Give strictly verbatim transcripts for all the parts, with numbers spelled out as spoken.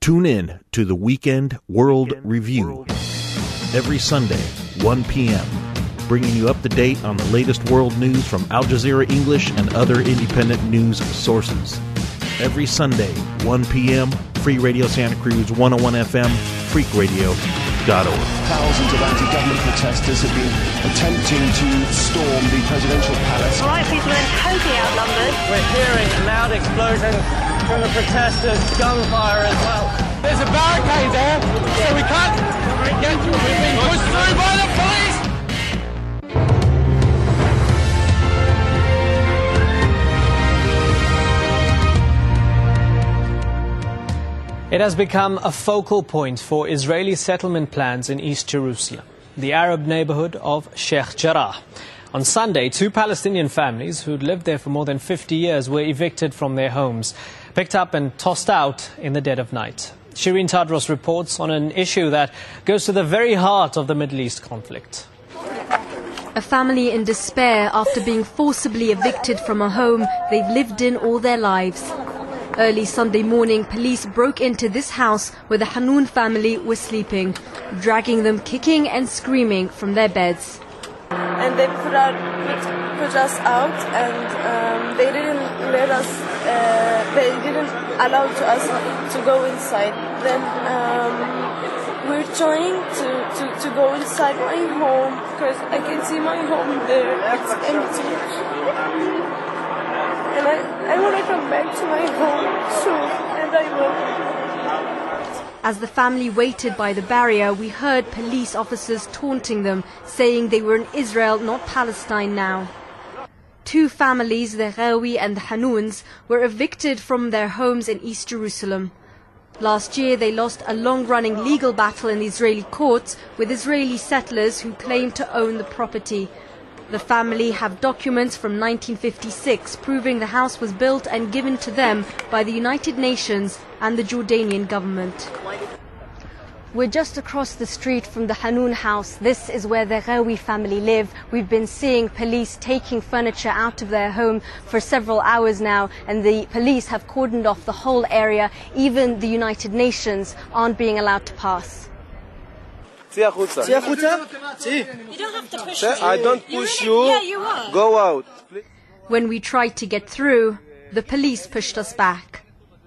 Tune in to the Weekend World Review every Sunday, one p.m., bringing you up to date on the latest world news from Al Jazeera English and other independent news sources. Every Sunday, one p.m., Free Radio Santa Cruz, one oh one F M, freak radio dot org. Thousands of anti-government protesters have been attempting to storm the presidential palace. White people are totally outnumbered. We're hearing a loud explosion from the protesters, gunfire as well. There's a barricade there, so we can't get through. We've been pushed through by the police! It has become a focal point for Israeli settlement plans in East Jerusalem, the Arab neighborhood of Sheikh Jarrah. On Sunday, two Palestinian families who'd lived there for more than fifty years were evicted from their homes, picked up and tossed out in the dead of night. Shireen Tadros reports on an issue that goes to the very heart of the Middle East conflict. A family in despair after being forcibly evicted from a home they've lived in all their lives. Early Sunday morning, police broke into this house where the Hanoun family was sleeping, dragging them kicking and screaming from their beds. And they put, out, put, put us out, and um, they didn't let us, uh, they didn't allow to us to go inside. Then um, we're trying to, to, to go inside my home, because I can see my home there, it's empty. And I, I want to come back to my home soon, and I will. As the family waited by the barrier, we heard police officers taunting them, saying they were in Israel, not Palestine now. Two families, the Ghawi and the Hanouns, were evicted from their homes in East Jerusalem. Last year, they lost a long-running legal battle in the Israeli courts with Israeli settlers who claimed to own the property. The family have documents from nineteen fifty-six proving the house was built and given to them by the United Nations and the Jordanian government. We're just across the street from the Hanoun house. This is where the Ghawi family live. We've been seeing police taking furniture out of their home for several hours now, and the police have cordoned off the whole area. Even the United Nations aren't being allowed to pass. You don't have to push me. I don't push you. Yeah, you are. Go out. When we tried to get through, the police pushed us back.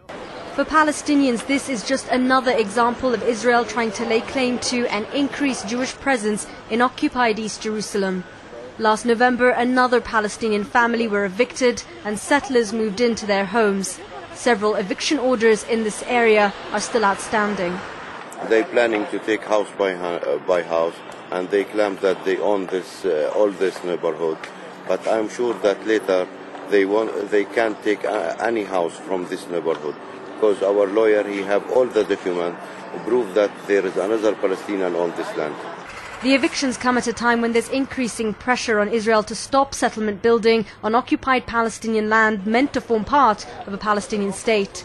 For Palestinians, this is just another example of Israel trying to lay claim to an increased Jewish presence in occupied East Jerusalem. Last November, another Palestinian family were evicted and settlers moved into their homes. Several eviction orders in this area are still outstanding. They're planning to take house by, uh, by house, and they claim that they own this, uh, all this neighborhood. But I'm sure that later they won't, they can't take uh, any house from this neighborhood, because our lawyer, he have all the documents prove that there is another Palestinian on this land. The evictions come at a time when there's increasing pressure on Israel to stop settlement building on occupied Palestinian land meant to form part of a Palestinian state.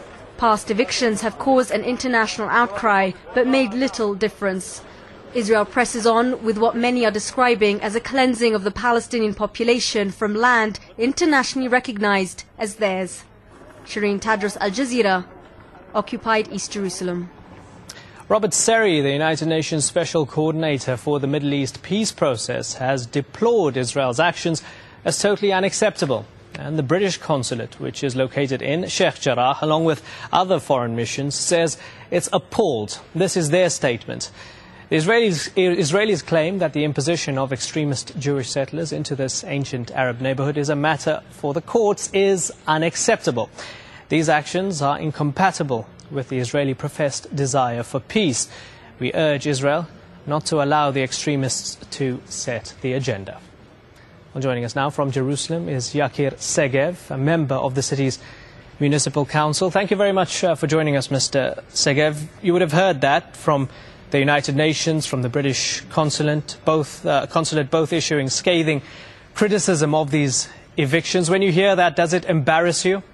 Past evictions have caused an international outcry, but made little difference. Israel presses on with what many are describing as a cleansing of the Palestinian population from land internationally recognized as theirs. Shireen Tadros, Al Jazeera, occupied East Jerusalem. Robert Seri, the United Nations Special Coordinator for the Middle East peace process, has deplored Israel's actions as totally unacceptable. And the British consulate, which is located in Sheikh Jarrah, along with other foreign missions, says it's appalled. This is their statement. The Israelis, Israelis claim that the imposition of extremist Jewish settlers into this ancient Arab neighborhood is a matter for the courts is unacceptable. These actions are incompatible with the Israeli professed desire for peace. We urge Israel not to allow the extremists to set the agenda. Well, joining us now from Jerusalem is Yakir Segev, a member of the city's municipal council. Thank you very much uh, for joining us, Mister Segev. You would have heard that from the United Nations, from the British consulate, both, uh, consulate, both issuing scathing criticism of these evictions. When you hear that, does it embarrass you?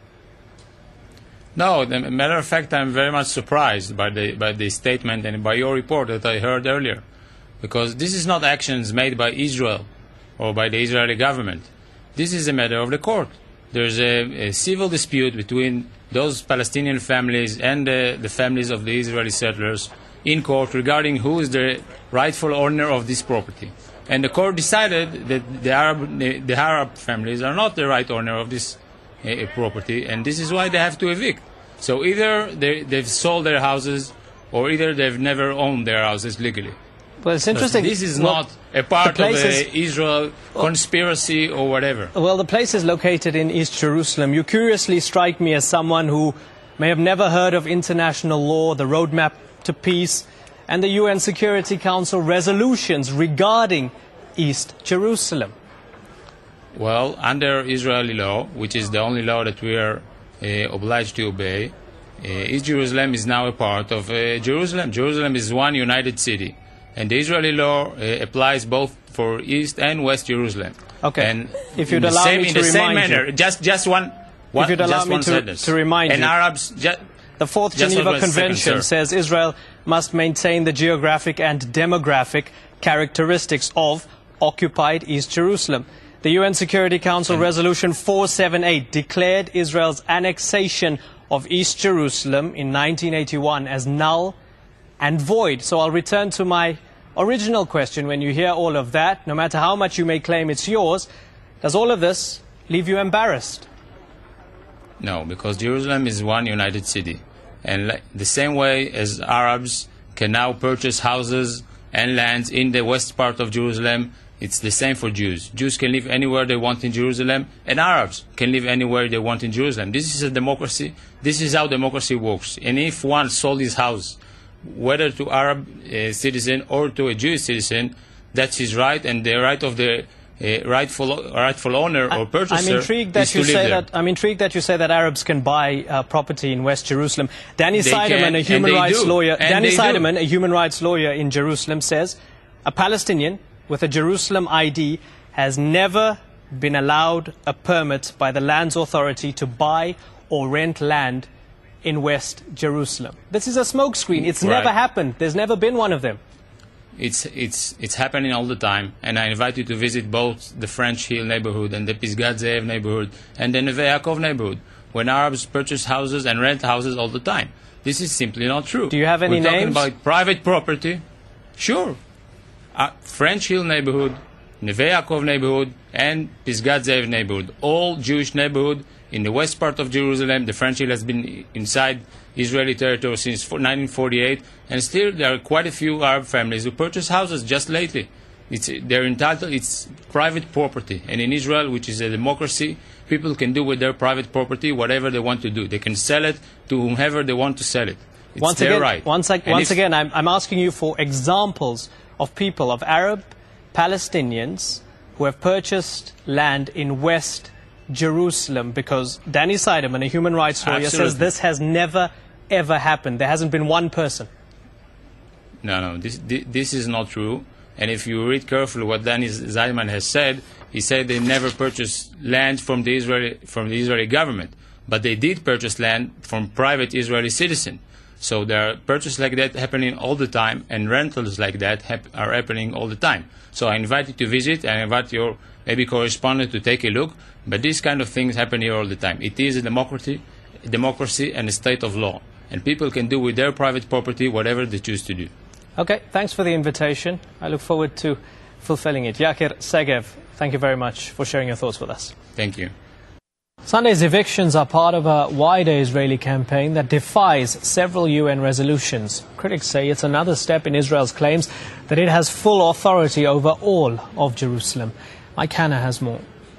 No, as a matter of fact, I'm very much surprised by the, by the statement and by your report that I heard earlier, because this is not actions made by Israel or by the Israeli government. This is a matter of the court. There's a, a civil dispute between those Palestinian families and uh, the families of the Israeli settlers in court regarding who is the rightful owner of this property. And the court decided that the Arab, the, the Arab families are not the right owner of this uh, property, and this is why they have to evict. So either they, they've sold their houses, or either they've never owned their houses legally. Well, it's interesting. But this is well, not a part of the Israel conspiracy or whatever. Well, the place is located in East Jerusalem. You curiously strike me as someone who may have never heard of international law, the roadmap to peace, and the U N Security Council resolutions regarding East Jerusalem. Well, under Israeli law, which is the only law that we are uh, obliged to obey, uh, East Jerusalem is now a part of uh, Jerusalem. Jerusalem is one united city, and the Israeli law uh, applies both for East and West Jerusalem. Okay. And if you'd in allow the same, me in to the same remind manner, you, just just one, one if you'd allow just me one to, sentence. to remind and you, Arabs. Just, the Fourth just Geneva one second, Convention sir. says Israel must maintain the geographic and demographic characteristics of occupied East Jerusalem. The U N Security Council Resolution four seventy-eight declared Israel's annexation of East Jerusalem in nineteen eighty-one as null and void. So I'll return to my original question. When you hear all of that, no matter how much you may claim it's yours, does all of this leave you embarrassed? No, because Jerusalem is one united city. And like, the same way as Arabs can now purchase houses and lands in the west part of Jerusalem, it's the same for Jews. Jews can live anywhere they want in Jerusalem, and Arabs can live anywhere they want in Jerusalem. This is a democracy. This is how democracy works. And if one sold his house, whether to Arab uh, citizen or to a Jewish citizen, that's his right, and the right of the uh, rightful rightful owner or purchaser I'm intrigued that is you to live say there. that. I'm intrigued that you say that Arabs can buy uh, property in West Jerusalem. Danny They Seideman, can, a human and they rights do. lawyer, And Danny they do. Seideman, a human rights lawyer in Jerusalem, says a Palestinian with a Jerusalem I D has never been allowed a permit by the lands authority to buy or rent land in West Jerusalem. This is a smokescreen. It's Right. never happened. There's never been one of them. It's, it's, it's happening all the time, and I invite you to visit both the French Hill neighborhood and the Pisgat Ze'ev neighborhood and the Neve Yaakov neighborhood, when Arabs purchase houses and rent houses all the time. This is simply not true. Do you have any We're talking names? about private property. Sure. Uh, French Hill neighborhood, Neve Yaakov neighborhood, and Pisgat Ze'ev neighborhood, all Jewish neighborhood in the west part of Jerusalem. The French Hill has been inside Israeli territory since nineteen forty-eight, and still there are quite a few Arab families who purchased houses just lately. It's, they're entitled, it's private property, and in Israel, which is a democracy, people can do with their private property whatever they want to do. They can sell it to whomever they want to sell it. It's Once their again, right. once, ag- And once if- again I'm, I'm asking you for examples of people, of Arab Palestinians who have purchased land in West Jerusalem, because Danny Seideman, a human rights lawyer, says Absolutely. this has never, ever happened. There hasn't been one person. No, no, this, thi- this is not true. And if you read carefully what Danny Seideman has said, he said they never purchased land from the Israeli, from the Israeli government, but they did purchase land from private Israeli citizens. So there are purchases like that happening all the time, and rentals like that hap- are happening all the time. So I invite you to visit, and I invite your maybe correspondent to take a look. But these kind of things happen here all the time. It is a democracy, democracy and a state of law, and people can do with their private property whatever they choose to do. Okay, thanks for the invitation. I look forward to fulfilling it. Yakir Segev, thank you very much for sharing your thoughts with us. Thank you. Sunday's evictions are part of a wider Israeli campaign that defies several U N resolutions. Critics say it's another step in Israel's claims that it has full authority over all of Jerusalem. Mike Hanna has more.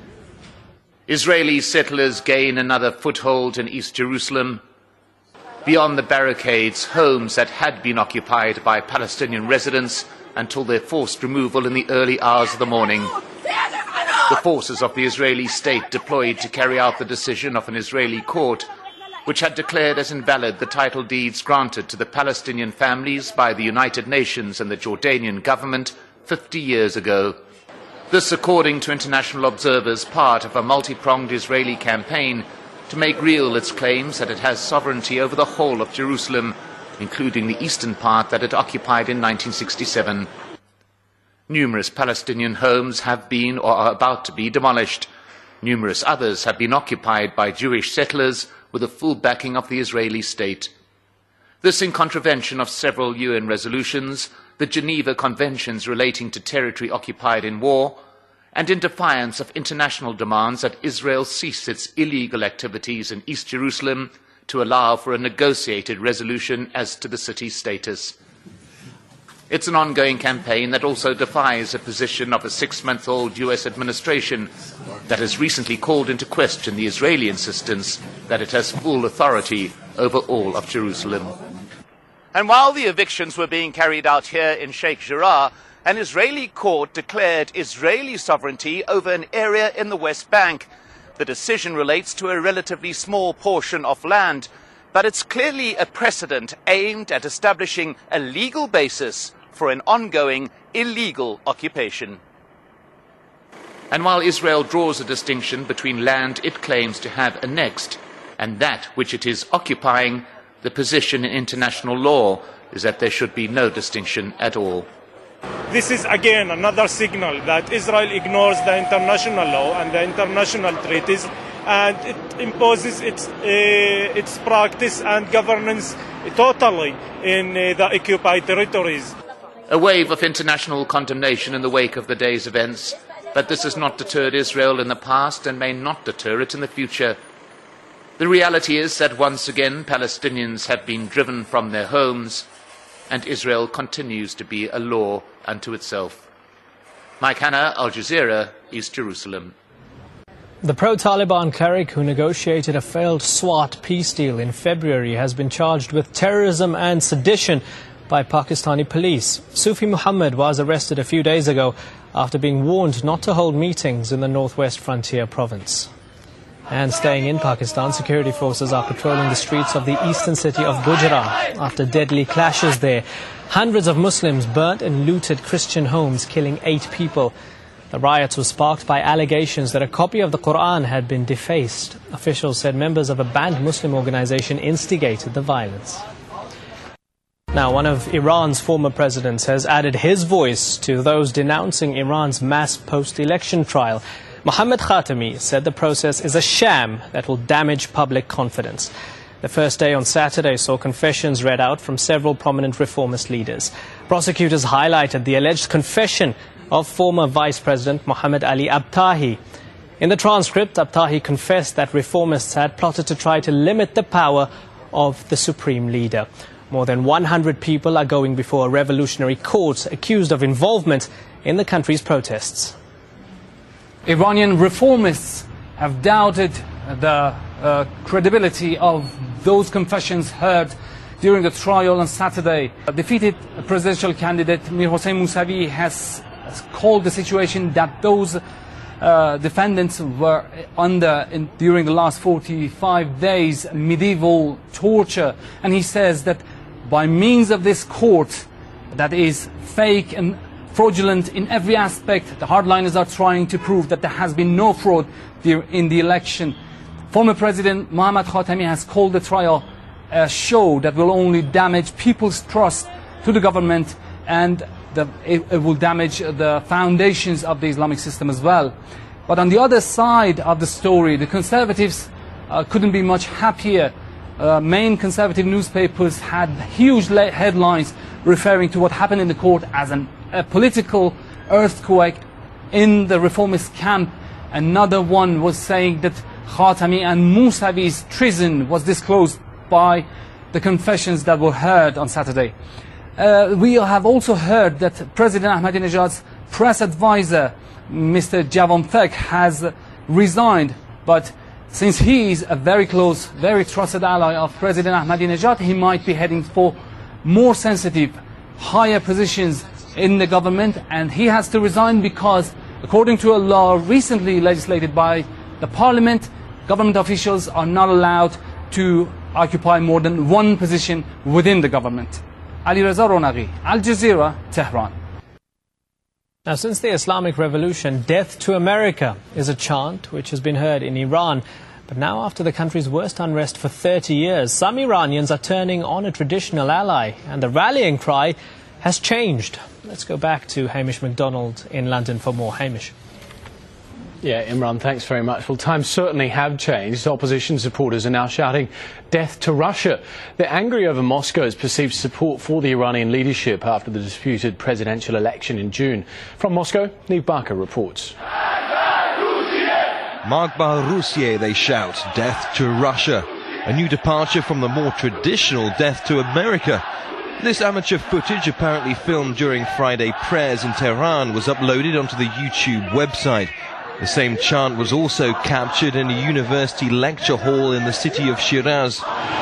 Israeli settlers gain another foothold in East Jerusalem. Beyond the barricades, homes that had been occupied by Palestinian residents until their forced removal in the early hours of the morning. The forces of the Israeli state deployed to carry out the decision of an Israeli court, which had declared as invalid the title deeds granted to the Palestinian families by the United Nations and the Jordanian government fifty years ago. This, according to international observers, part of a multi-pronged Israeli campaign to make real its claims that it has sovereignty over the whole of Jerusalem, including the eastern part that it occupied in nineteen sixty-seven. Numerous Palestinian homes have been or are about to be demolished. Numerous others have been occupied by Jewish settlers with the full backing of the Israeli state. This in contravention of several U N resolutions, the Geneva Conventions relating to territory occupied in war, and in defiance of international demands that Israel cease its illegal activities in East Jerusalem to allow for a negotiated resolution as to the city's status. It's an ongoing campaign that also defies the position of a six-month-old U S administration that has recently called into question the Israeli insistence that it has full authority over all of Jerusalem. And while the evictions were being carried out here in Sheikh Jarrah, an Israeli court declared Israeli sovereignty over an area in the West Bank. The decision relates to a relatively small portion of land, but it's clearly a precedent aimed at establishing a legal basis for an ongoing illegal occupation. And while Israel draws a distinction between land it claims to have annexed and that which it is occupying, the position in international law is that there should be no distinction at all. This is again another signal that Israel ignores the international law and the international treaties, and it imposes its, uh, its practice and governance totally in uh, the occupied territories. A wave of international condemnation in the wake of the day's events, but this has not deterred Israel in the past and may not deter it in the future. The reality is that once again Palestinians have been driven from their homes, and Israel continues to be a law unto itself. Mike Hanna, Al Jazeera, East Jerusalem. The pro-Taliban cleric who negotiated a failed SWAT peace deal in February has been charged with terrorism and sedition by Pakistani police. Sufi Muhammad was arrested a few days ago after being warned not to hold meetings in the northwest frontier province. And staying in Pakistan, security forces are patrolling the streets of the eastern city of Gujarat after deadly clashes there. Hundreds of Muslims burnt and looted Christian homes, killing eight people. The riots were sparked by allegations that a copy of the Quran had been defaced. Officials said members of a banned Muslim organization instigated the violence. Now, one of Iran's former presidents has added his voice to those denouncing Iran's mass post-election trial. Mohammad Khatami said the process is a sham that will damage public confidence. The first day on Saturday saw confessions read out from several prominent reformist leaders. Prosecutors highlighted the alleged confession of former Vice President Mohammad Ali Abtahi. In the transcript, Abtahi confessed that reformists had plotted to try to limit the power of the supreme leader. More than one hundred people are going before a revolutionary court accused of involvement in the country's protests. Iranian reformists have doubted the uh, credibility of those confessions heard during the trial on Saturday. A defeated presidential candidate Mir Hossein Mousavi has called the situation that those uh, defendants were under in, during the last forty-five days medieval torture, and he says that by means of this court that is fake and fraudulent in every aspect, the hardliners are trying to prove that there has been no fraud in the election. Former President Mohammad Khatami has called the trial a show that will only damage people's trust to the government, and the, it, it will damage the foundations of the Islamic system as well. But on the other side of the story, the conservatives uh, couldn't be much happier. Uh, main conservative newspapers had huge headlines referring to what happened in the court as an, a political earthquake in the reformist camp. Another one was saying that Khatami and Mousavi's treason was disclosed by the confessions that were heard on Saturday. Uh, we have also heard that President Ahmadinejad's press advisor, Mister Javon Fek, has resigned, but since he is a very close, very trusted ally of President Ahmadinejad, he might be heading for more sensitive, higher positions in the government, and he has to resign because, according to a law recently legislated by the parliament, government officials are not allowed to occupy more than one position within the government. Ali Reza Ronaghi, Al Jazeera, Tehran. Now, since the Islamic Revolution, death to America is a chant which has been heard in Iran. But now, after the country's worst unrest for thirty years, some Iranians are turning on a traditional ally, and the rallying cry has changed. Let's go back to Hamish MacDonald in London for more. Hamish. Yeah, Imran, thanks very much. Well, times certainly have changed. Opposition supporters are now shouting death to Russia. They're angry over Moscow's perceived support for the Iranian leadership after the disputed presidential election in June. From Moscow, Niv Barker reports. Magba Rusiye, they shout, death to Russia. A new departure from the more traditional death to America. This amateur footage, apparently filmed during Friday prayers in Tehran, was uploaded onto the YouTube website. The same chant was also captured in a university lecture hall in the city of Shiraz.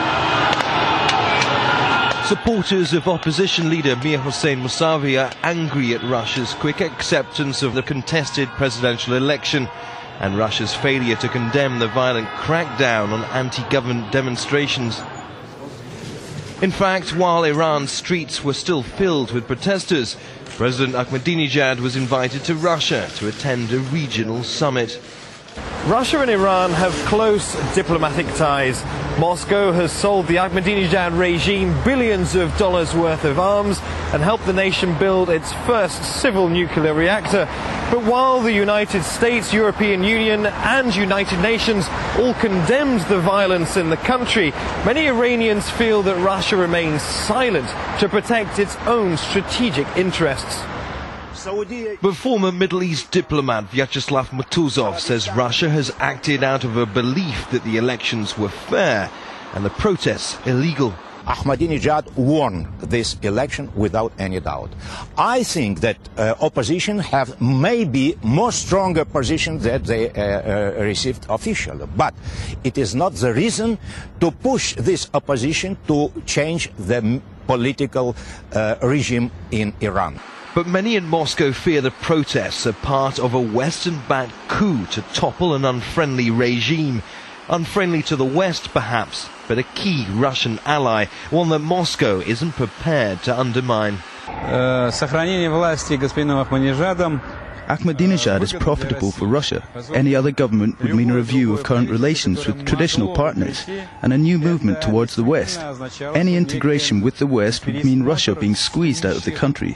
Supporters of opposition leader Mir Hossein Mousavi are angry at Russia's quick acceptance of the contested presidential election and Russia's failure to condemn the violent crackdown on anti-government demonstrations. In fact, while Iran's streets were still filled with protesters, President Ahmadinejad was invited to Russia to attend a regional summit. Russia and Iran have close diplomatic ties. Moscow has sold the Ahmadinejad regime billions of dollars worth of arms and helped the nation build its first civil nuclear reactor. But while the United States, European Union and United Nations all condemned the violence in the country, many Iranians feel that Russia remains silent to protect its own strategic interests. But former Middle East diplomat Vyacheslav Mutuzov says Russia has acted out of a belief that the elections were fair and the protests illegal. Ahmadinejad won this election without any doubt. I think that uh, opposition have maybe more stronger position that they uh, uh, received officially, but it is not the reason to push this opposition to change the political uh, regime in Iran. But many in Moscow fear the protests are part of a Western-backed coup to topple an unfriendly regime. Unfriendly to the West, perhaps, but a key Russian ally, one that Moscow isn't prepared to undermine. Сохранение власти господином Ахмадинежадом Ahmadinejad is profitable for Russia. Any other government would mean a review of current relations with traditional partners and a new movement towards the West. Any integration with the West would mean Russia being squeezed out of the country.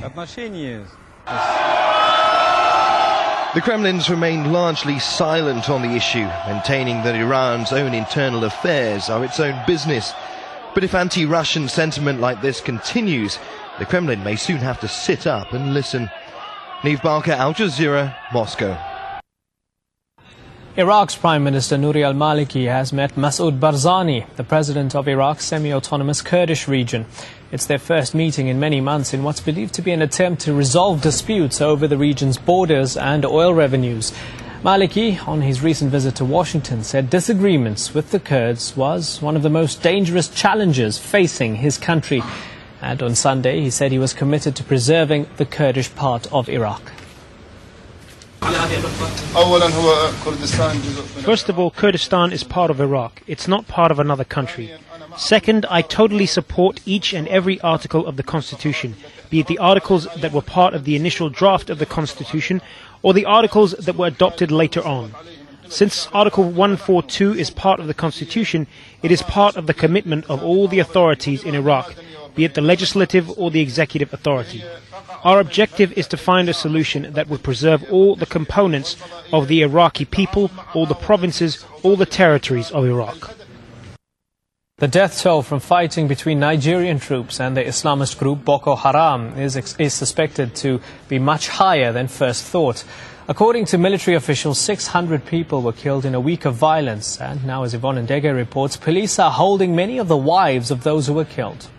The Kremlin's remained largely silent on the issue, maintaining that Iran's own internal affairs are its own business. But if anti-Russian sentiment like this continues, the Kremlin may soon have to sit up and listen. Niv Barker, Al Jazeera, Moscow. Iraq's Prime Minister Nouri al-Maliki has met Masoud Barzani, the president of Iraq's semi-autonomous Kurdish region. It's their first meeting in many months in what's believed to be an attempt to resolve disputes over the region's borders and oil revenues. Maliki, on his recent visit to Washington, said disagreements with the Kurds was one of the most dangerous challenges facing his country. And on Sunday, he said he was committed to preserving the Kurdish part of Iraq. First of all, Kurdistan is part of Iraq. It's not part of another country. Second, I totally support each and every article of the Constitution, be it the articles that were part of the initial draft of the Constitution or the articles that were adopted later on. Since Article one forty-two is part of the Constitution, it is part of the commitment of all the authorities in Iraq, be it the legislative or the executive authority. Our objective is to find a solution that would preserve all the components of the Iraqi people, all the provinces, all the territories of Iraq. The death toll from fighting between Nigerian troops and the Islamist group Boko Haram is, is suspected to be much higher than first thought. According to military officials, six hundred people were killed in a week of violence. And now, as Yvonne Ndege reports, police are holding many of the wives of those who were killed.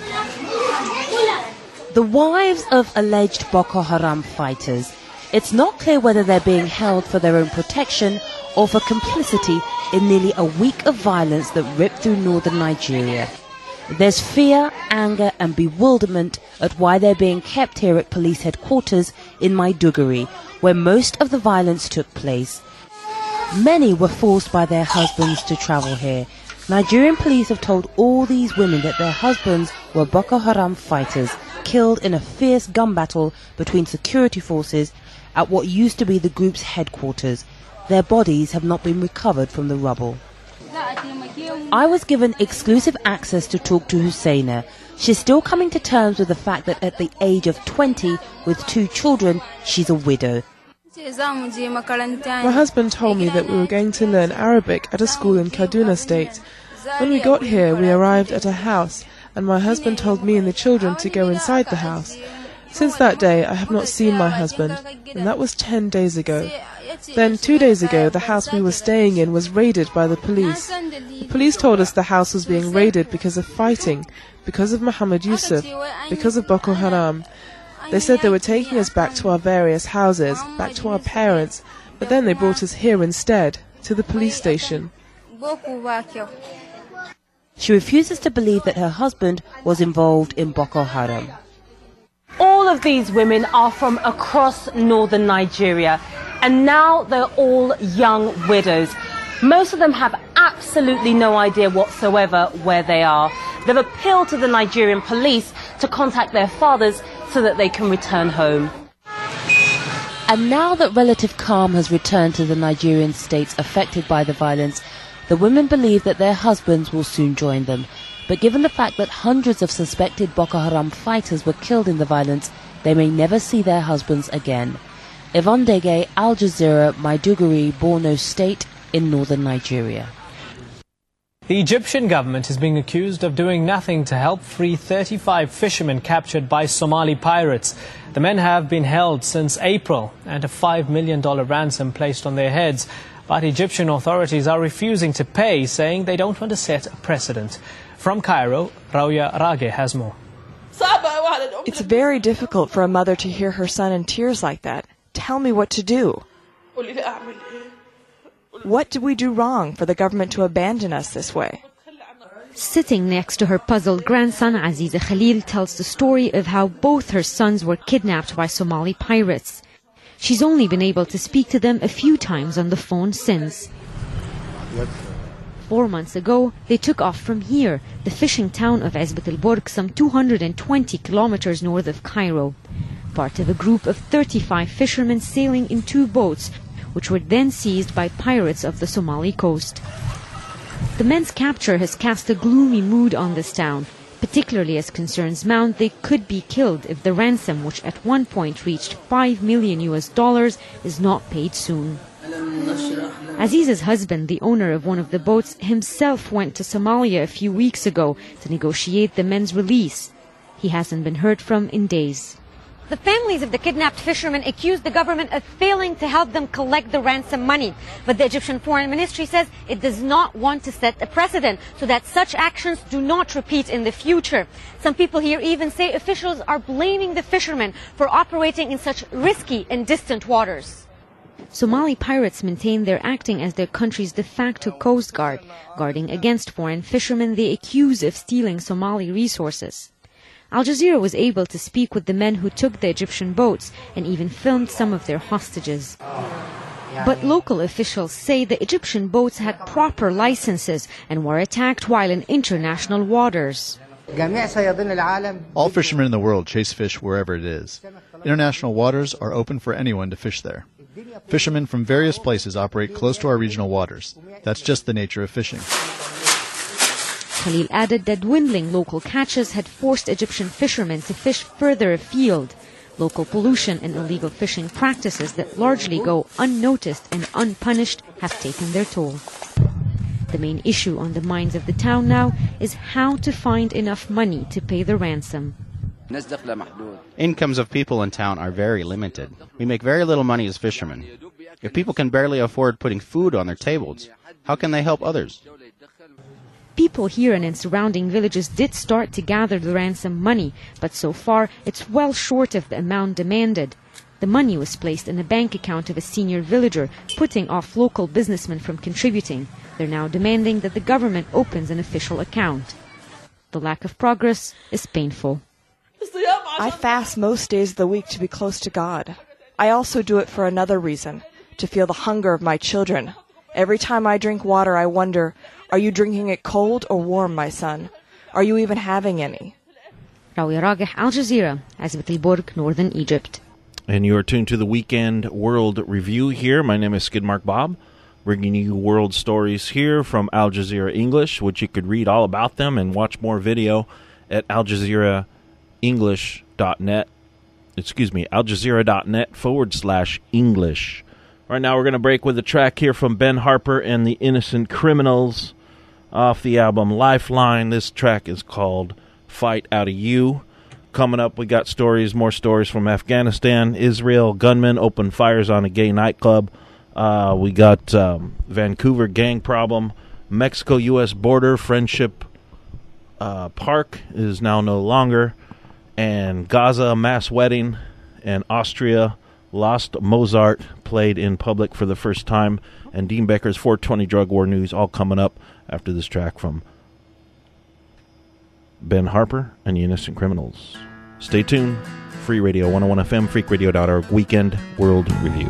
The wives of alleged Boko Haram fighters. It's not clear whether they're being held for their own protection or for complicity in nearly a week of violence that ripped through northern Nigeria. There's fear, anger and bewilderment at why they're being kept here at police headquarters in Maiduguri, where most of the violence took place. Many were forced by their husbands to travel here. Nigerian police have told all these women that their husbands were Boko Haram fighters, killed in a fierce gun battle between security forces at what used to be the group's headquarters. Their bodies have not been recovered from the rubble. I was given exclusive access to talk to Husseina. She's still coming to terms with the fact that at the age of twenty, with two children, she's a widow. My husband told me that we were going to learn Arabic at a school in Kaduna State. When we got here, we arrived at a house, and my husband told me and the children to go inside the house. Since that day, I have not seen my husband, and that was ten days ago. Then, two days ago, the house we were staying in was raided by the police. The police told us the house was being raided because of fighting, because of Muhammad Yusuf, because of Boko Haram. They said they were taking us back to our various houses, back to our parents, but then they brought us here instead, to the police station. She refuses to believe that her husband was involved in Boko Haram. All of these women are from across northern Nigeria, and now they're all young widows. Most of them have absolutely no idea whatsoever where they are. They've appealed to the Nigerian police to contact their fathers so that they can return home. And now that relative calm has returned to the Nigerian states affected by the violence, the women believe that their husbands will soon join them. But given the fact that hundreds of suspected Boko Haram fighters were killed in the violence, they may never see their husbands again. Yvonne Dege, Al Jazeera, Maiduguri, Borno State in northern Nigeria. The Egyptian government is being accused of doing nothing to help free thirty-five fishermen captured by Somali pirates. The men have been held since April and a five million dollars ransom placed on their heads. But Egyptian authorities are refusing to pay, saying they don't want to set a precedent. From Cairo, Rauya Rage has more. It's very difficult for a mother to hear her son in tears like that. Tell me what to do. What did we do wrong for the government to abandon us this way? Sitting next to her puzzled grandson, Aziza Khalil tells the story of how both her sons were kidnapped by Somali pirates. She's only been able to speak to them a few times on the phone since. Four months ago, they took off from here, the fishing town of Ezbet el-Borg, some two hundred twenty kilometers north of Cairo. Part of a group of thirty-five fishermen sailing in two boats, which were then seized by pirates of the Somali coast. The men's capture has cast a gloomy mood on this town, particularly as concerns mount they could be killed if the ransom, which at one point reached five million U S dollars, is not paid soon. Aziz's husband, the owner of one of the boats, himself went to Somalia a few weeks ago to negotiate the men's release. He hasn't been heard from in days. The families of the kidnapped fishermen accuse the government of failing to help them collect the ransom money. But the Egyptian Foreign Ministry says it does not want to set a precedent so that such actions do not repeat in the future. Some people here even say officials are blaming the fishermen for operating in such risky and distant waters. Somali pirates maintain they're acting as their country's de facto coast guard, guarding against foreign fishermen they accuse of stealing Somali resources. Al Jazeera was able to speak with the men who took the Egyptian boats and even filmed some of their hostages. But local officials say the Egyptian boats had proper licenses and were attacked while in international waters. All fishermen in the world chase fish wherever it is. International waters are open for anyone to fish there. Fishermen from various places operate close to our regional waters. That's just the nature of fishing. Khalil added that dwindling local catches had forced Egyptian fishermen to fish further afield. Local pollution and illegal fishing practices that largely go unnoticed and unpunished have taken their toll. The main issue on the minds of the town now is how to find enough money to pay the ransom. Incomes of people in town are very limited. We make very little money as fishermen. If people can barely afford putting food on their tables, how can they help others? People here and in surrounding villages did start to gather the ransom money, but so far it's well short of the amount demanded. The money was placed in a bank account of a senior villager, putting off local businessmen from contributing. They're now demanding that the government opens an official account. The lack of progress is painful. I fast most days of the week to be close to God. I also do it for another reason, to feel the hunger of my children. Every time I drink water, I wonder, are you drinking it cold or warm, my son? Are you even having any? Rauya Rageh, Al Jazeera, Ezbet el-Borg, Northern Egypt. And you are tuned to the Weekend World Review here. My name is Skidmark Bob, bringing you world stories here from Al Jazeera English, which you could read all about them and watch more video at al jazeera english dot net. excuse me, aljazeera.net forward slash English. Right now we're going to break with a track here from Ben Harper and the Innocent Criminals off the album Lifeline. This track is called Fight Out of You. Coming up, we got stories, more stories from Afghanistan. Israel gunmen open fires on a gay nightclub. Uh, we got um, Vancouver gang problem. Mexico-U S border Friendship uh, Park is now no longer. And Gaza mass wedding. And Austria lost Mozart played in public for the first time. And Dean Becker's four twenty drug war news all coming up after this track from Ben Harper and the Innocent Criminals. Stay tuned. Free Radio one oh one F M, freak radio dot org, Weekend World Review.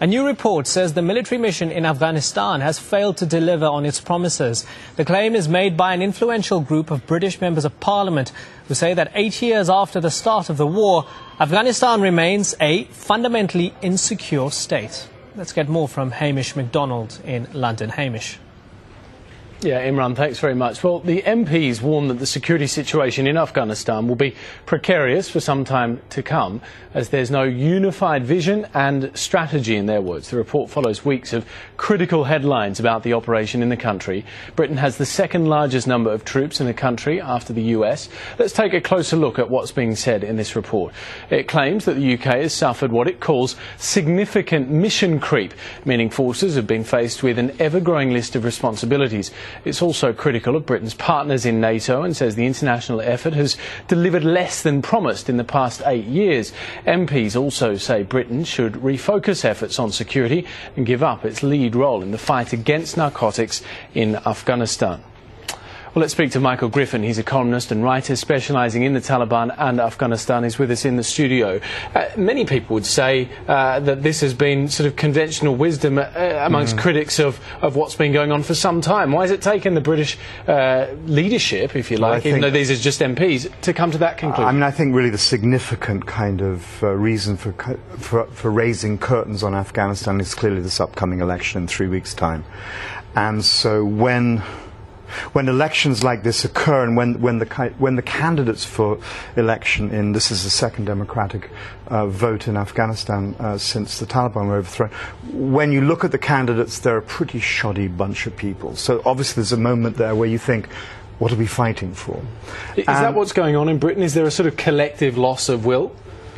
A new report says the military mission in Afghanistan has failed to deliver on its promises. The claim is made by an influential group of British members of parliament who say that eight years after the start of the war, Afghanistan remains a fundamentally insecure state. Let's get more from Hamish MacDonald in London. Hamish. Yeah, Imran, thanks very much. Well, the M Ps warn that the security situation in Afghanistan will be precarious for some time to come, as there's no unified vision and strategy, in their words. The report follows weeks of critical headlines about the operation in the country. Britain has the second largest number of troops in the country after the U S. Let's take a closer look at what's being said in this report. It claims that the U K has suffered what it calls significant mission creep, meaning forces have been faced with an ever-growing list of responsibilities. It's also critical of Britain's partners in NATO and says the international effort has delivered less than promised in the past eight years. M Ps also say Britain should refocus efforts on security and give up its lead role in the fight against narcotics in Afghanistan. Well, let's speak to Michael Griffin. He's a columnist and writer specialising in the Taliban and Afghanistan. He's with us in the studio. Uh, many people would say uh, that this has been sort of conventional wisdom uh, amongst mm. critics of, of what's been going on for some time. Why has it taken the British uh, leadership, if you like, well, even though these are just M Ps, to come to that conclusion? I mean, I think really the significant kind of uh, reason for, for, for raising curtains on Afghanistan is clearly this upcoming election in three weeks' time. And so when... When elections like this occur, and when, when, the, when the candidates for election in, this is the second democratic uh, vote in Afghanistan uh, since the Taliban were overthrown, when you look at the candidates, they're a pretty shoddy bunch of people. So obviously there's a moment there where you think, what are we fighting for? Is and that what's going on in Britain? Is there a sort of collective loss of will?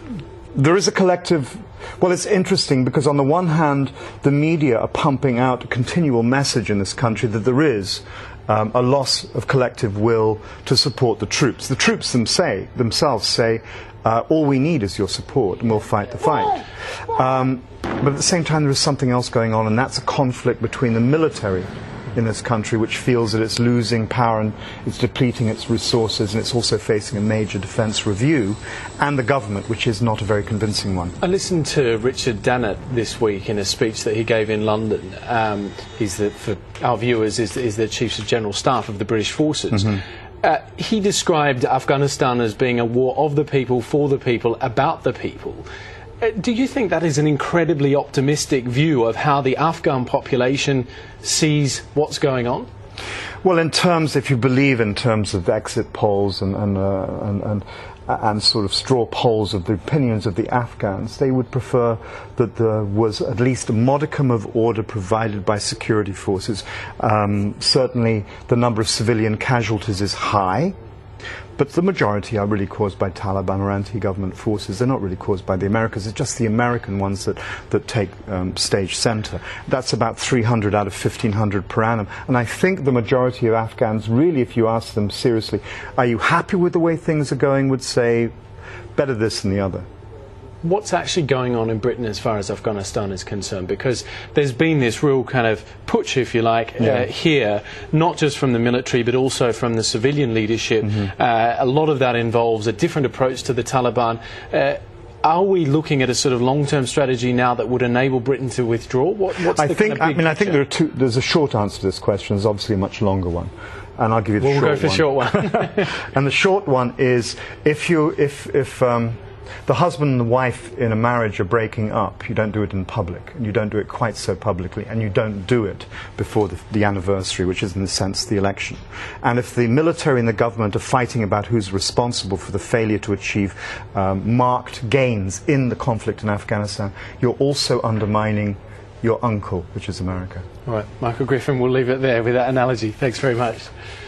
There is a collective... Well, it's interesting because on the one hand, the media are pumping out a continual message in this country that there is Um, a loss of collective will to support the troops. The troops them say, themselves say, uh, all we need is your support and we'll fight the fight. Um, but at the same time there is something else going on, and that's a conflict between the military in this country, which feels that it's losing power and it's depleting its resources, and it's also facing a major defence review, and the government, which is not a very convincing one. I listened to Richard Dannett this week in a speech that he gave in London. Um, he's the, for our viewers, is, is the Chief of General Staff of the British Forces. Mm-hmm. Uh, he described Afghanistan as being a war of the people, for the people, about the people. Uh, do you think that is an incredibly optimistic view of how the Afghan population sees what's going on? Well, in terms, if you believe in terms of exit polls and and, uh, and, and, and sort of straw polls of the opinions of the Afghans, they would prefer that there was at least a modicum of order provided by security forces. Um, certainly the number of civilian casualties is high, but the majority are really caused by Taliban or anti-government forces. They're not really caused by the Americans. It's just the American ones that, that take um, stage center. That's about three hundred out of fifteen hundred per annum. And I think the majority of Afghans, really, if you ask them seriously, are you happy with the way things are going, would say, better this than the other. What's actually going on in Britain as far as Afghanistan is concerned? Because there's been this real kind of putsch, if you like, yeah. uh, here, not just from the military but also from the civilian leadership. Mm-hmm. uh, a lot of that involves a different approach to the Taliban. Uh, Are we looking at a sort of long-term strategy now that would enable Britain to withdraw? What, what's I the think. kind of big I mean, I think picture? there are two. There's a short answer to this question. There's obviously a much longer one, and I'll give you the we'll short one. We'll go for one. short one. And the short one is if you if if. Um, The husband and the wife in a marriage are breaking up, you don't do it in public, and you don't do it quite so publicly, and you don't do it before the, the anniversary, which is in a sense the election. And if the military and the government are fighting about who's responsible for the failure to achieve um, marked gains in the conflict in Afghanistan, you're also undermining your uncle, which is America. All right, Michael Griffin, we'll leave it there with that analogy. Thanks very much.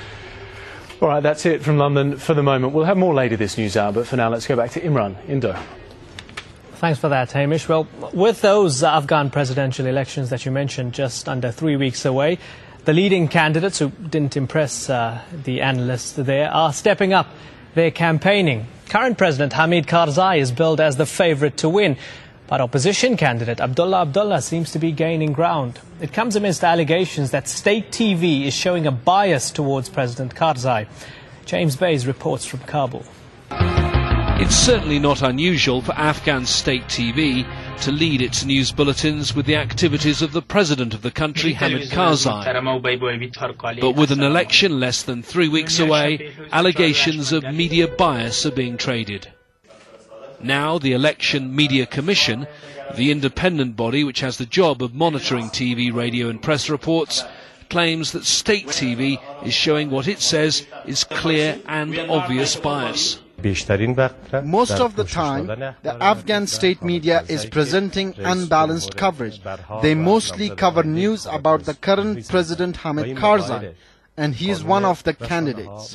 All right, that's it from London for the moment. We'll have more later this news hour, but for now, let's go back to Imran in Doha. Thanks for that, Hamish. Well, with those Afghan presidential elections that you mentioned just under three weeks away, the leading candidates who didn't impress uh, the analysts there are stepping up their campaigning. Current President Hamid Karzai is billed as the favourite to win, but opposition candidate Abdullah Abdullah seems to be gaining ground. It comes amidst allegations that state T V is showing a bias towards President Karzai. James Bays reports from Kabul. It's certainly not unusual for Afghan state T V to lead its news bulletins with the activities of the president of the country, Hamid Karzai. But with an election less than three weeks away, allegations of media bias are being traded. Now the Election Media Commission, the independent body which has the job of monitoring T V, radio and press reports, claims that state T V is showing what it says is clear and obvious bias. Most of the time, the Afghan state media is presenting unbalanced coverage. They mostly cover news about the current President Hamid Karzai, and he is one of the candidates.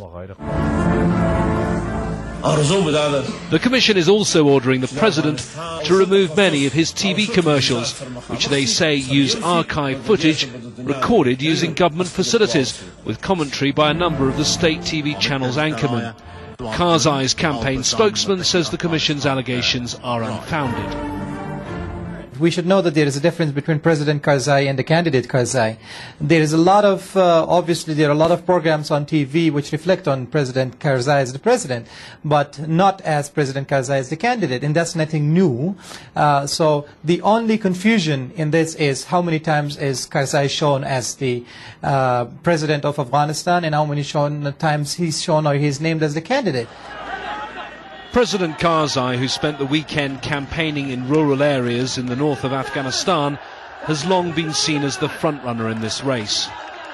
The Commission is also ordering the President to remove many of his T V commercials, which they say use archive footage recorded using government facilities, with commentary by a number of the state T V channel's anchormen. Karzai's campaign spokesman says the Commission's allegations are unfounded. We should know that there is a difference between President Karzai and the candidate Karzai. There is a lot of, uh, obviously there are a lot of programs on T V which reflect on President Karzai as the president, but not as President Karzai as the candidate, and that's nothing new. Uh, so the only confusion in this is how many times is Karzai shown as the uh, president of Afghanistan, and how many shown, times he's shown or he's named as the candidate. President Karzai, who spent the weekend campaigning in rural areas in the north of Afghanistan, has long been seen as the frontrunner in this race.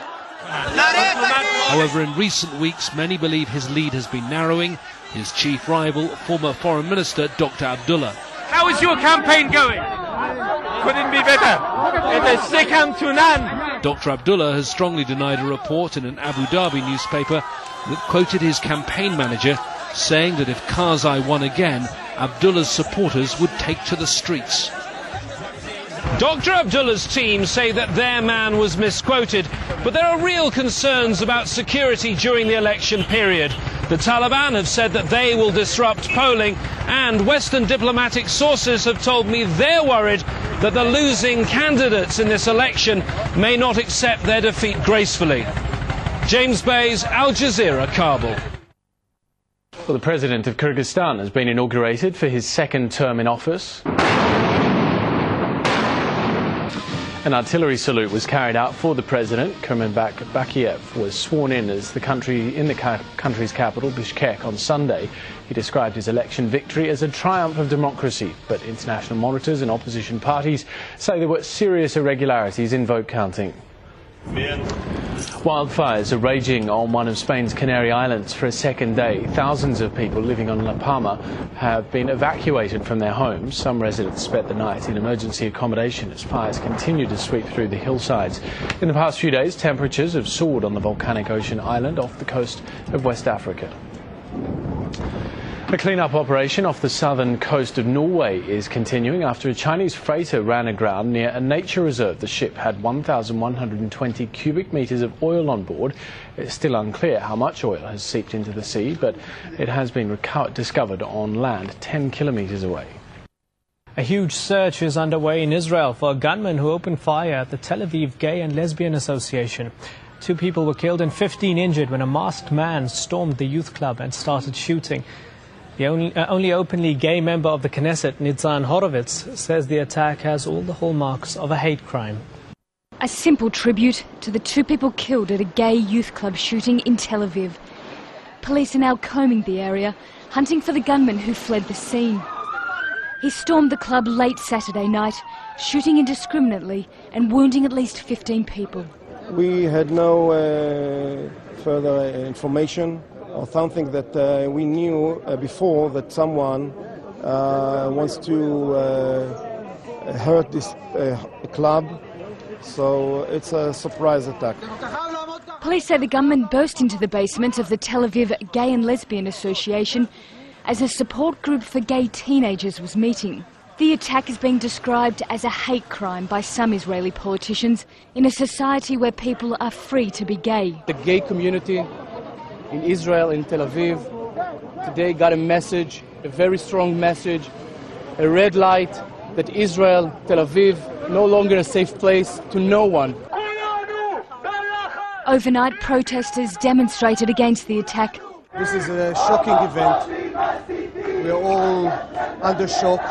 However, in recent weeks, many believe his lead has been narrowing. His chief rival, former Foreign Minister Doctor Abdullah. How is your campaign going? Couldn't be better. It is second to none. Doctor Abdullah has strongly denied a report in an Abu Dhabi newspaper that quoted his campaign manager saying that if Karzai won again, Abdullah's supporters would take to the streets. Doctor Abdullah's team say that their man was misquoted, but there are real concerns about security during the election period. The Taliban have said that they will disrupt polling, and Western diplomatic sources have told me they're worried that the losing candidates in this election may not accept their defeat gracefully. James Bays, Al Jazeera, Kabul. Well, the president of Kyrgyzstan has been inaugurated for his second term in office. An artillery salute was carried out for the president. Kurmanbek Bakiev was sworn in as the country in the ca country's capital, Bishkek, on Sunday. He described his election victory as a triumph of democracy, but international monitors and opposition parties say there were serious irregularities in vote counting. Wildfires are raging on one of Spain's Canary Islands for a second day. Thousands of people living on La Palma have been evacuated from their homes. Some residents spent the night in emergency accommodation as fires continue to sweep through the hillsides. In the past few days, temperatures have soared on the volcanic ocean island off the coast of West Africa. A clean-up operation off the southern coast of Norway is continuing after a Chinese freighter ran aground near a nature reserve. The ship had one thousand one hundred twenty cubic metres of oil on board. It's still unclear how much oil has seeped into the sea, but it has been discovered on land ten kilometres away. A huge search is underway in Israel for a gunman who opened fire at the Tel Aviv Gay and Lesbian Association. Two people were killed and fifteen injured when a masked man stormed the youth club and started shooting. The only, uh, only openly gay member of the Knesset, Nitzan Horowitz, says the attack has all the hallmarks of a hate crime. A simple tribute to the two people killed at a gay youth club shooting in Tel Aviv. Police are now combing the area, hunting for the gunman who fled the scene. He stormed the club late Saturday night, shooting indiscriminately and wounding at least fifteen people. We had no uh, further information or something that uh, we knew uh, before that someone uh, wants to uh, hurt this uh, club, so it's a surprise attack. Police say the gunman burst into the basement of the Tel Aviv Gay and Lesbian Association as a support group for gay teenagers was meeting. The attack is being described as a hate crime by some Israeli politicians in a society where people are free to be gay. The gay community in Israel, in Tel Aviv, today got a message, a very strong message, a red light that Israel, Tel Aviv, no longer a safe place to no one. Overnight, protesters demonstrated against the attack. This is a shocking event. We are all under shock.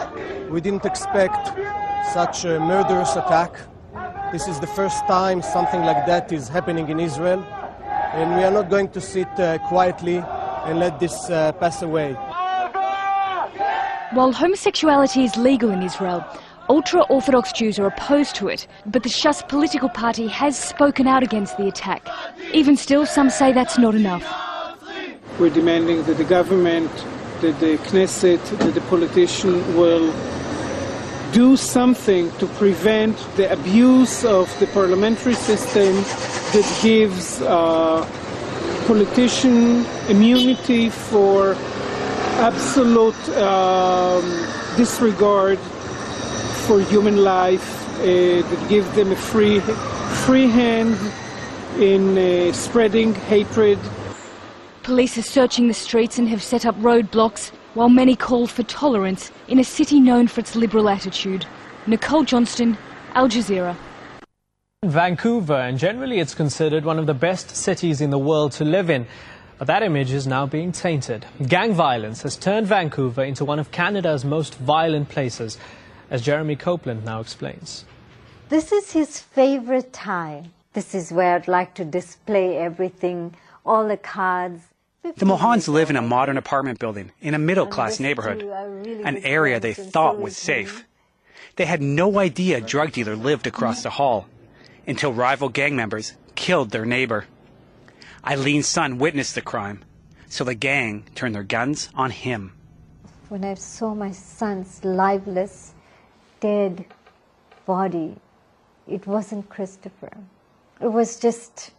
We didn't expect such a murderous attack. This is the first time something like that is happening in Israel, and we are not going to sit uh, quietly and let this uh, pass away. While homosexuality is legal in Israel, ultra-Orthodox Jews are opposed to it, but the Shas political party has spoken out against the attack. Even still, some say that's not enough. We're demanding that the government, that the Knesset, that the politician will do something to prevent the abuse of the parliamentary system that gives uh, politician immunity for absolute um, disregard for human life, uh, that give them a free, free hand in uh, spreading hatred. Police are searching the streets and have set up roadblocks, while many call for tolerance in a city known for its liberal attitude. Nicole Johnston, Al Jazeera. Vancouver, and generally it's considered one of the best cities in the world to live in. But that image is now being tainted. Gang violence has turned Vancouver into one of Canada's most violent places, as Jeremy Copeland now explains. This is his favorite time. This is where I'd like to display everything, all the cards. The Mohans live in a modern apartment building in a middle-class neighborhood, an area they thought was safe. They had no idea a drug dealer lived across the hall, until rival gang members killed their neighbor. Eileen's son witnessed the crime, so the gang turned their guns on him. When I saw my son's lifeless, dead body, it wasn't Christopher. It was just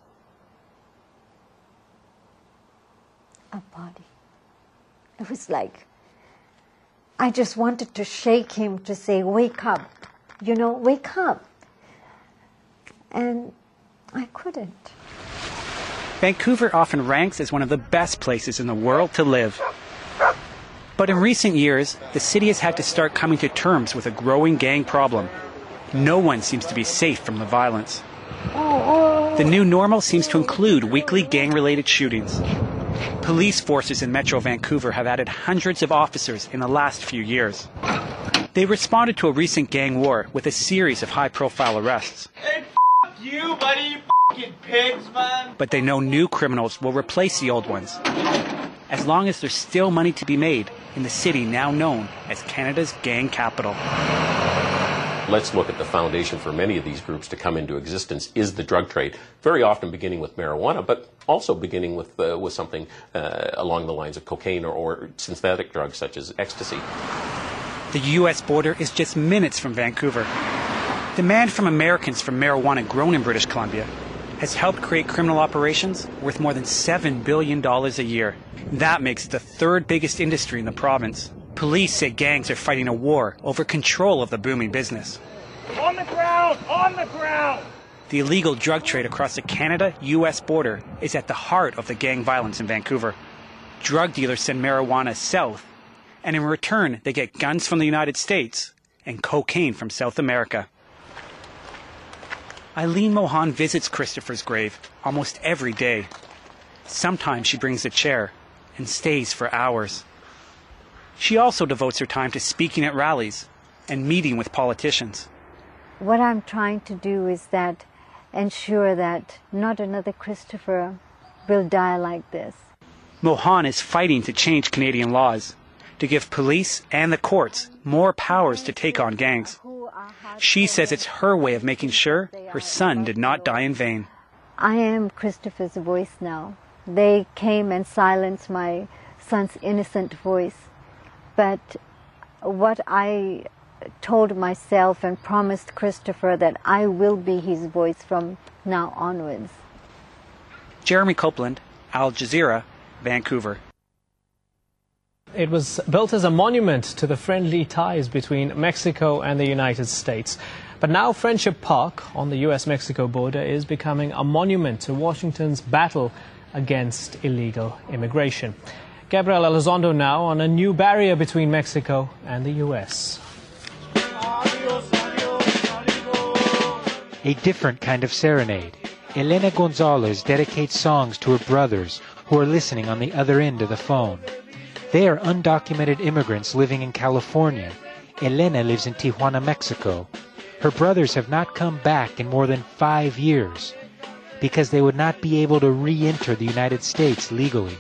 a body. It was like, I just wanted to shake him to say, wake up, you know, wake up. And I couldn't. Vancouver often ranks as one of the best places in the world to live. But in recent years, the city has had to start coming to terms with a growing gang problem. No one seems to be safe from the violence. The new normal seems to include weekly gang-related shootings. Police forces in Metro Vancouver have added hundreds of officers in the last few years. They responded to a recent gang war with a series of high-profile arrests. Hey, f*** you, buddy, you f***ing pigs, man. But they know new criminals will replace the old ones, as long as there's still money to be made in the city now known as Canada's gang capital. Let's look at the foundation for many of these groups to come into existence is the drug trade, very often beginning with marijuana, but also beginning with uh, with something uh, along the lines of cocaine or, or synthetic drugs such as ecstasy. The U S border is just minutes from Vancouver. Demand from Americans for marijuana grown in British Columbia has helped create criminal operations worth more than seven billion dollars a year. That makes it the third biggest industry in the province. Police say gangs are fighting a war over control of the booming business. On the ground! On the ground! The illegal drug trade across the Canada-U S border is at the heart of the gang violence in Vancouver. Drug dealers send marijuana south, and in return they get guns from the United States and cocaine from South America. Eileen Mohan visits Christopher's grave almost every day. Sometimes she brings a chair and stays for hours. She also devotes her time to speaking at rallies and meeting with politicians. What I'm trying to do is that ensure that not another Christopher will die like this. Mohan is fighting to change Canadian laws, to give police and the courts more powers to take on gangs. She says it's her way of making sure her son did not die in vain. I am Christopher's voice now. They came and silenced my son's innocent voice. But what I told myself and promised Christopher that I will be his voice from now onwards. Jeremy Copeland, Al Jazeera, Vancouver. It was built as a monument to the friendly ties between Mexico and the United States. But now Friendship Park on the U S Mexico border is becoming a monument to Washington's battle against illegal immigration. Gabriel Elizondo now on a new barrier between Mexico and the U S. A different kind of serenade. Elena Gonzalez dedicates songs to her brothers who are listening on the other end of the phone. They are undocumented immigrants living in California, Elena lives in Tijuana, Mexico. Her brothers have not come back in more than five years because they would not be able to re-enter the United States legally.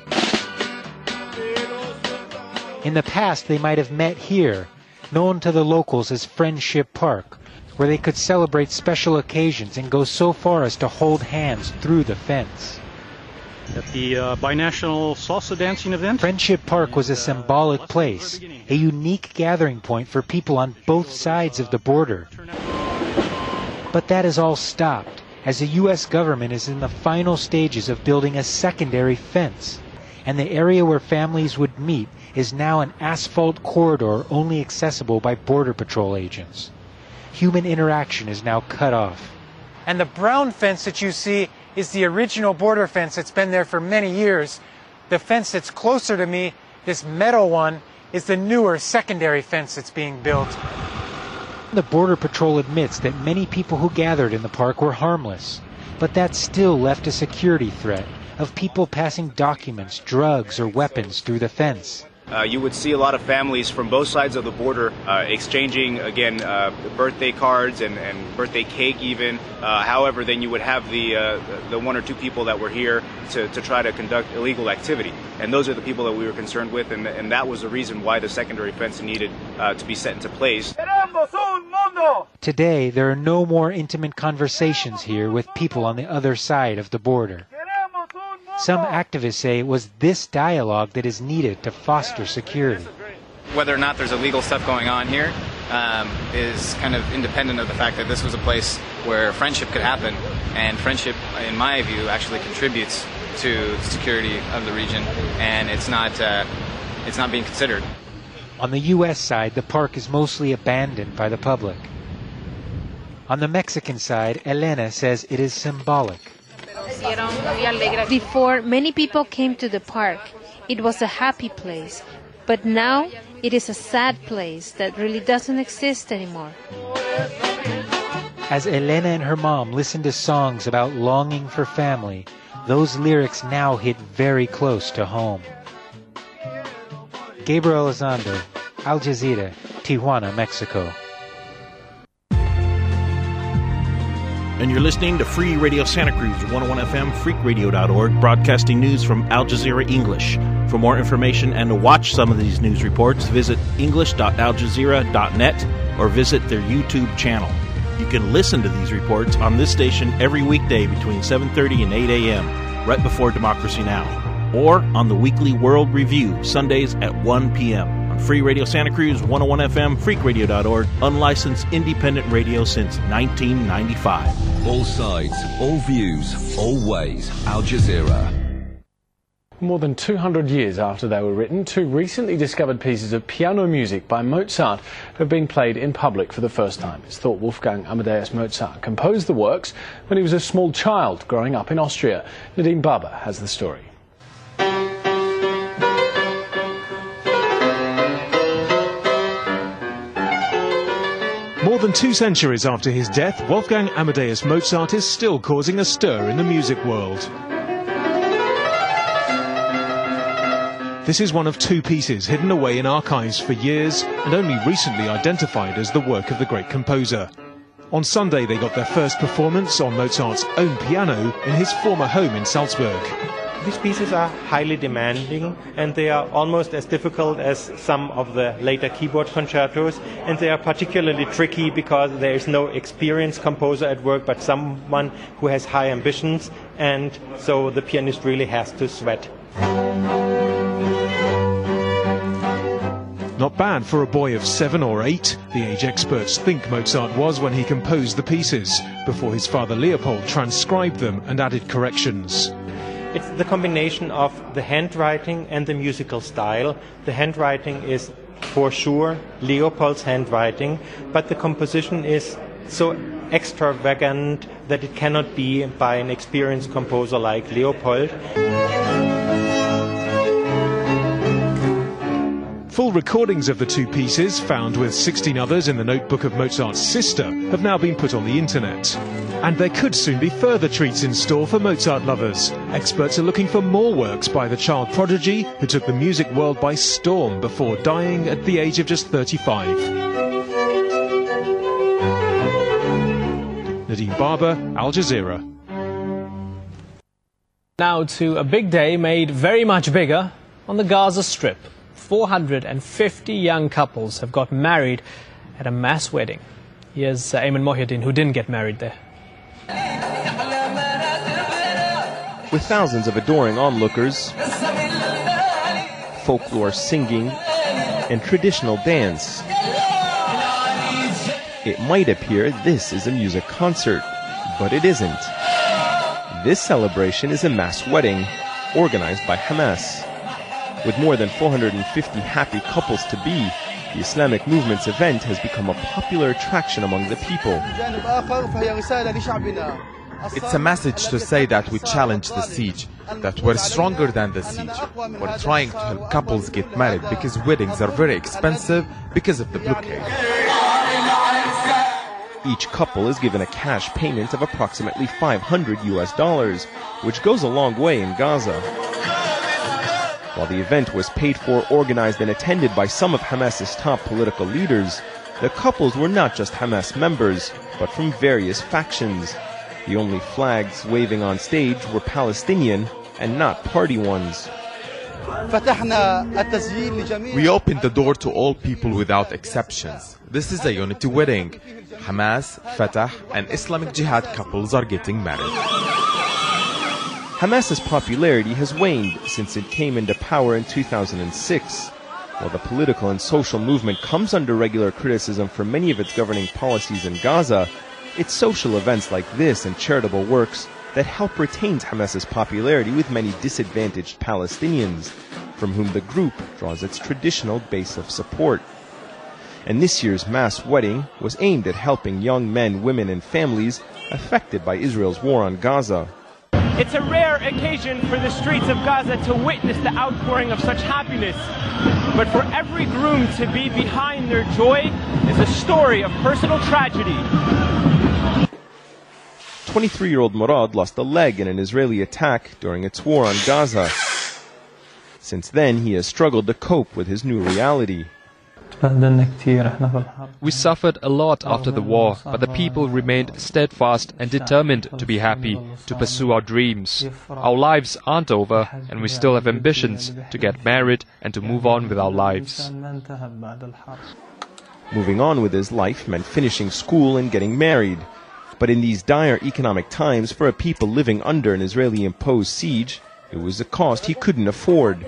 In the past, they might have met here, known to the locals as Friendship Park, where they could celebrate special occasions and go so far as to hold hands through the fence. At the uh, binational salsa dancing event? Friendship Park was a symbolic place, a unique gathering point for people on both sides of the border. But that has all stopped, as the U S government is in the final stages of building a secondary fence, and the area where families would meet is now an asphalt corridor only accessible by Border Patrol agents. Human interaction is now cut off. And the brown fence that you see is the original border fence that's been there for many years. The fence that's closer to me, this metal one, is the newer secondary fence that's being built. The Border Patrol admits that many people who gathered in the park were harmless, but that still left a security threat of people passing documents, drugs, or weapons through the fence. Uh, you would see a lot of families from both sides of the border uh, exchanging, again, uh, birthday cards and, and birthday cake even. Uh, however, then you would have the uh, the one or two people that were here to, to try to conduct illegal activity. And those are the people that we were concerned with, and, and that was the reason why the secondary fence needed uh, to be set into place. Today, there are no more intimate conversations here with people on the other side of the border. Some activists say it was this dialogue that is needed to foster security. Whether or not there's illegal stuff going on here um, is kind of independent of the fact that this was a place where friendship could happen, and friendship, in my view, actually contributes to the security of the region, and it's not, uh, it's not being considered. On the U S side, the park is mostly abandoned by the public. On the Mexican side, Elena says it is symbolic. Before, many people came to the park. It was a happy place. But now, it is a sad place that really doesn't exist anymore. As Elena and her mom listen to songs about longing for family, those lyrics now hit very close to home. Gabriel Elizondo, Al Jazeera, Tijuana, Mexico. And you're listening to Free Radio Santa Cruz, one oh one F M, freak radio dot org, broadcasting news from Al Jazeera English. For more information and to watch some of these news reports, visit english dot al jazeera dot net or visit their YouTube channel. You can listen to these reports on this station every weekday between seven thirty and eight a.m., right before Democracy Now!, or on the weekly World Review, Sundays at one p.m. on Free Radio Santa Cruz, one oh one F M, freak radio dot org, unlicensed independent radio since nineteen ninety-five. All sides, all views, all ways. Al Jazeera. More than two hundred years after they were written, two recently discovered pieces of piano music by Mozart have been played in public for the first time. It's thought Wolfgang Amadeus Mozart composed the works when he was a small child growing up in Austria. Nadim Baba has the story. More than two centuries after his death, Wolfgang Amadeus Mozart is still causing a stir in the music world. This is one of two pieces hidden away in archives for years and only recently identified as the work of the great composer. On Sunday they got their first performance on Mozart's own piano in his former home in Salzburg. These pieces are highly demanding, and they are almost as difficult as some of the later keyboard concertos, and they are particularly tricky because there is no experienced composer at work but someone who has high ambitions, and so the pianist really has to sweat. Not bad for a boy of seven or eight, the age experts think Mozart was when he composed the pieces, before his father Leopold transcribed them and added corrections. It's the combination of the handwriting and the musical style. The handwriting is for sure Leopold's handwriting, but the composition is so extravagant that it cannot be by an experienced composer like Leopold. Full recordings of the two pieces, found with sixteen others in the notebook of Mozart's sister, have now been put on the internet. And there could soon be further treats in store for Mozart lovers. Experts are looking for more works by the child prodigy who took the music world by storm before dying at the age of just thirty-five. Nadeem Barber, Al Jazeera. Now to a big day made very much bigger on the Gaza Strip. four hundred fifty young couples have got married at a mass wedding. Here's uh, Ayman Mohyeddin, who didn't get married there. With thousands of adoring onlookers, folklore singing, and traditional dance, it might appear this is a music concert, but it isn't. This celebration is a mass wedding organized by Hamas. With more than four hundred fifty happy couples to be, the Islamic movement's event has become a popular attraction among the people. It's a message to say that we challenge the siege, that we're stronger than the siege. We're trying to help couples get married because weddings are very expensive because of the blockade. Each couple is given a cash payment of approximately five hundred U S dollars, which goes a long way in Gaza. While the event was paid for, organized, and attended by some of Hamas's top political leaders, the couples were not just Hamas members, but from various factions. The only flags waving on stage were Palestinian and not party ones. We opened the door to all people without exceptions. This is a unity wedding. Hamas, Fatah, and Islamic Jihad couples are getting married. Hamas's popularity has waned since it came into power in two thousand six. While the political and social movement comes under regular criticism for many of its governing policies in Gaza, it's social events like this and charitable works that help retain Hamas's popularity with many disadvantaged Palestinians, from whom the group draws its traditional base of support. And this year's mass wedding was aimed at helping young men, women, and families affected by Israel's war on Gaza. It's a rare occasion for the streets of Gaza to witness the outpouring of such happiness. But for every groom to be behind their joy is a story of personal tragedy. twenty-three-year-old Murad lost a leg in an Israeli attack during its war on Gaza. Since then, he has struggled to cope with his new reality. We suffered a lot after the war, but the people remained steadfast and determined to be happy, to pursue our dreams. Our lives aren't over, and we still have ambitions to get married and to move on with our lives. Moving on with his life meant finishing school and getting married. But in these dire economic times for a people living under an Israeli-imposed siege, it was a cost he couldn't afford.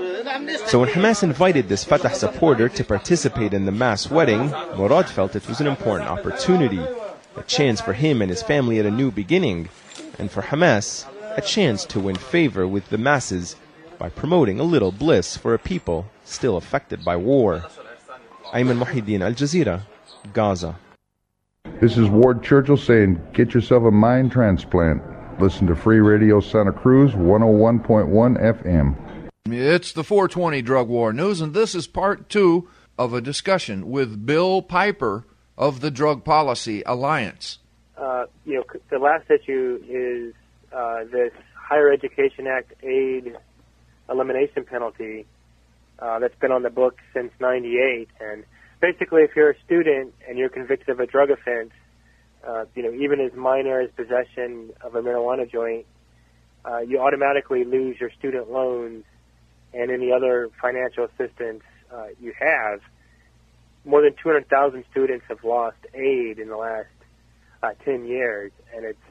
So when Hamas invited this Fatah supporter to participate in the mass wedding, Murad felt it was an important opportunity, a chance for him and his family at a new beginning, and for Hamas, a chance to win favor with the masses by promoting a little bliss for a people still affected by war. Ayman Mohyeddin, Al Jazeera, Gaza. This is Ward Churchill saying, get yourself a mind transplant. Listen to Free Radio Santa Cruz one oh one point one F M. It's the four twenty Drug War News, and this is part two of a discussion with Bill Piper of the Drug Policy Alliance. Uh, you know, the last issue is uh, this Higher Education Act aid elimination penalty uh, that's been on the books since ninety-eight. And basically, if you're a student and you're convicted of a drug offense, uh, you know, even as minor as possession of a marijuana joint, uh, you automatically lose your student loans and any other financial assistance uh, you have. More than two hundred thousand students have lost aid in the last uh, ten years, and it's,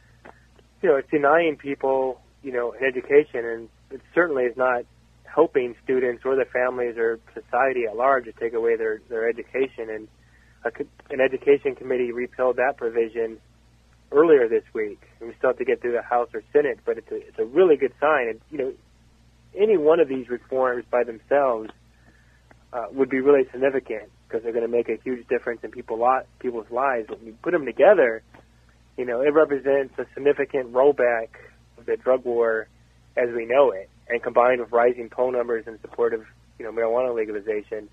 you know, it's denying people, you know, an education, and it certainly is not helping students or their families or society at large to take away their, their education. And a, an education committee repealed that provision earlier this week. And we still have to get through the House or Senate, but it's a, it's a really good sign. And, you know, any one of these reforms by themselves uh, would be really significant because they're going to make a huge difference in people lot, people's lives. When you put them together, you know, it represents a significant rollback of the drug war as we know it, and combined with rising poll numbers in support of, you know, marijuana legalization,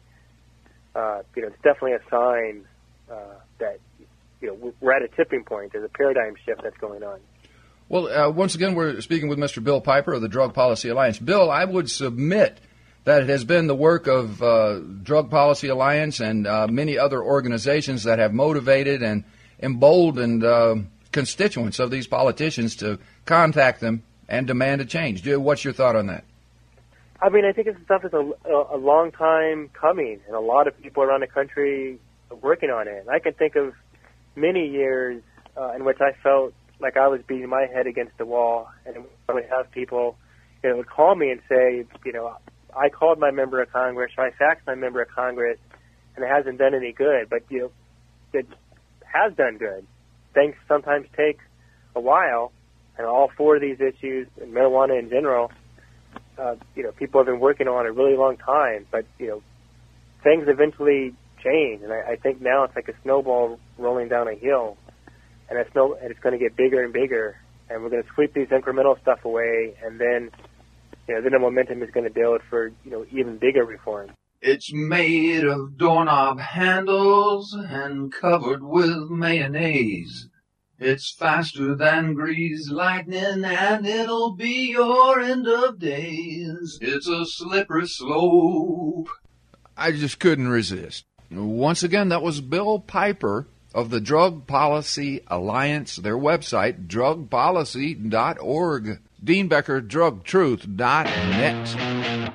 uh, you know, it's definitely a sign uh, that, you know, we're at a tipping point. There's a paradigm shift that's going on. Well, uh, once again, we're speaking with Mister Bill Piper of the Drug Policy Alliance. Bill, I would submit that it has been the work of uh, Drug Policy Alliance and uh, many other organizations that have motivated and emboldened uh, constituents of these politicians to contact them and demand a change. What's your thought on that? I mean, I think this stuff is a, a, a long time coming, and a lot of people around the country are working on it. And I can think of many years uh, in which I felt like I was beating my head against the wall, and I would have people, you know, would call me and say, you know, I called my member of Congress, or I faxed my member of Congress, and it hasn't done any good. But, you know, it has done good. Things sometimes take a while, and all four of these issues, and marijuana in general, uh, you know, people have been working on a really long time. But, you know, things eventually change, and I, I think now it's like a snowball rolling down a hill, and it's, snow, and it's going to get bigger and bigger, and we're going to sweep these incremental stuff away, and then, you know, then the momentum is going to build for, you know, even bigger reform. It's made of doorknob handles and covered with mayonnaise. It's faster than greased lightning, and it'll be your end of days. It's a slippery slope. I just couldn't resist. Once again, that was Bill Piper of the Drug Policy Alliance, their website, drug policy dot org. Dean Becker, drug truth dot net.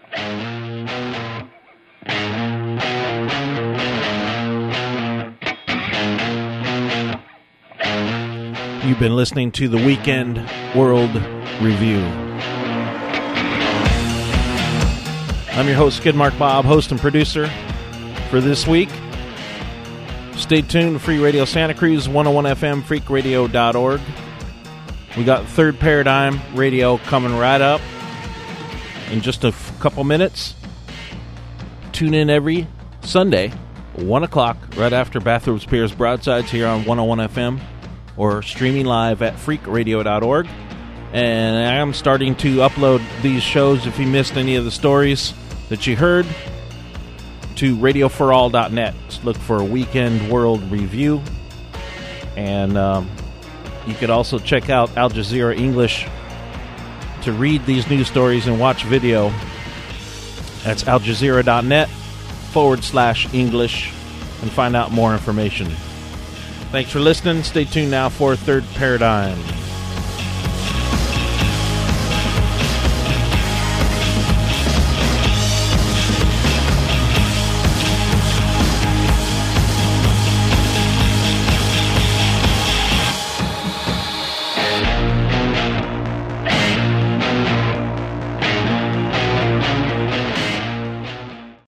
You've been listening to the Weekend World Review. I'm your host, Skidmark Bob, host and producer for this week. Stay tuned to Free Radio Santa Cruz, one oh one F M, freak radio dot org. We got Third Paradigm Radio coming right up in just a f- couple minutes. Tune in every Sunday, one o'clock, right after Bathrooms Piers Broadsides here on one oh one F M, or streaming live at freak radio dot org. And I am starting to upload these shows, if you missed any of the stories that you heard, to radio for all dot net. Just look for Weekend World Review. And um, you could also check out Al Jazeera English to read these news stories and watch video. That's al jazeera dot net forward slash English and find out more information. Thanks for listening. Stay tuned now for Third Paradigm.